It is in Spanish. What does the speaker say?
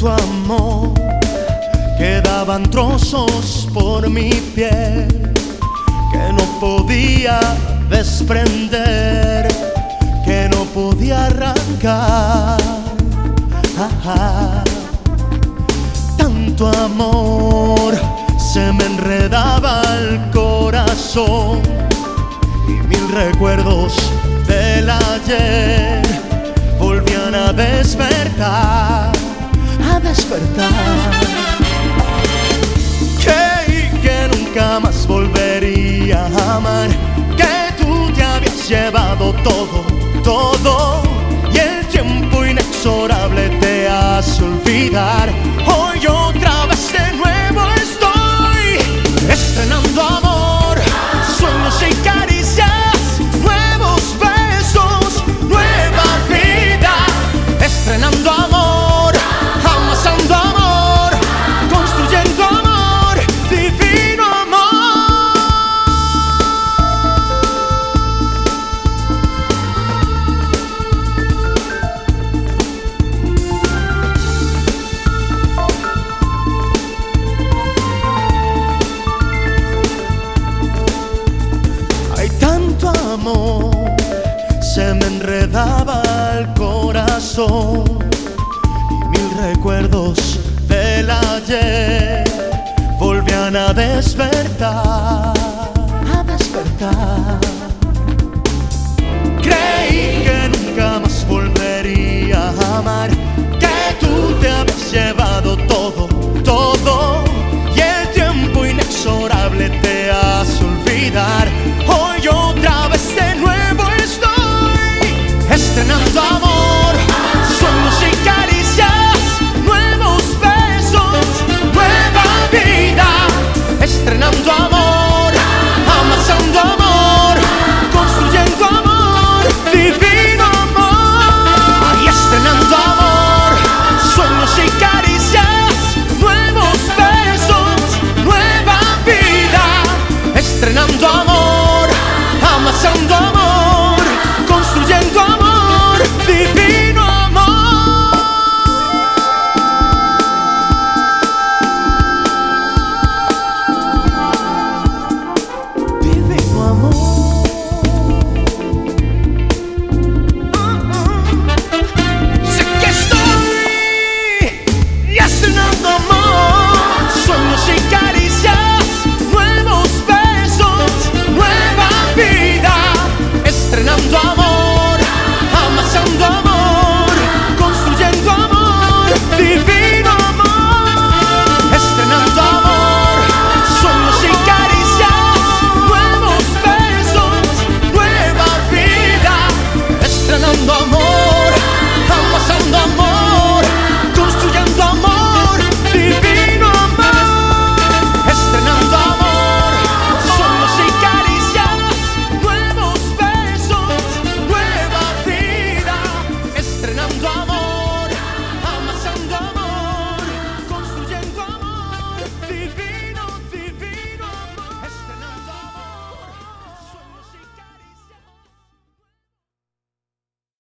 tu amor, quedaban trozos por mi piel que no podía desprender, que no podía arrancar. Tanto amor se me enredaba al corazón y mil recuerdos del ayer volvían a despertar, a despertar. Creí que nunca más volvería a amar, que tú te habías llevado todo, todo, y el tiempo inexorable te hace olvidar. Hoy otra vez de nuevo estoy estrenando amor, sueños y caricias, nuevos besos, nueva vida. Estrenando amor, amasando amor, construyendo amor, divino amor. Hay tanto amor, se me enredaba al corazón y mil recuerdos del ayer volvían a despertar, a despertar. Creí que nunca más volvería a amar, que tú te habías llevado todo, todo, y el tiempo inexorable te hace olvidar. Hoy otra vez de nuevo estoy estrenando amor, sueños y caricias, nuevos besos, nueva vida. Estrenando amor, amasando amor, construyendo amor, divino amor. Y estrenando amor, sueños y caricias, nuevos besos, nueva vida. Estrenando amor, amasando amor, construyendo amor, divino amor. Divino amor. Sé que estoy estrenando amor, sueños y caricias, nuevos besos, nueva vida. Estrenando amor, amasando amor, construyendo amor, divino amor. Estrenando amor, sueños y caricias, nuevos besos, nueva vida. Estrenando amor, amasando amor.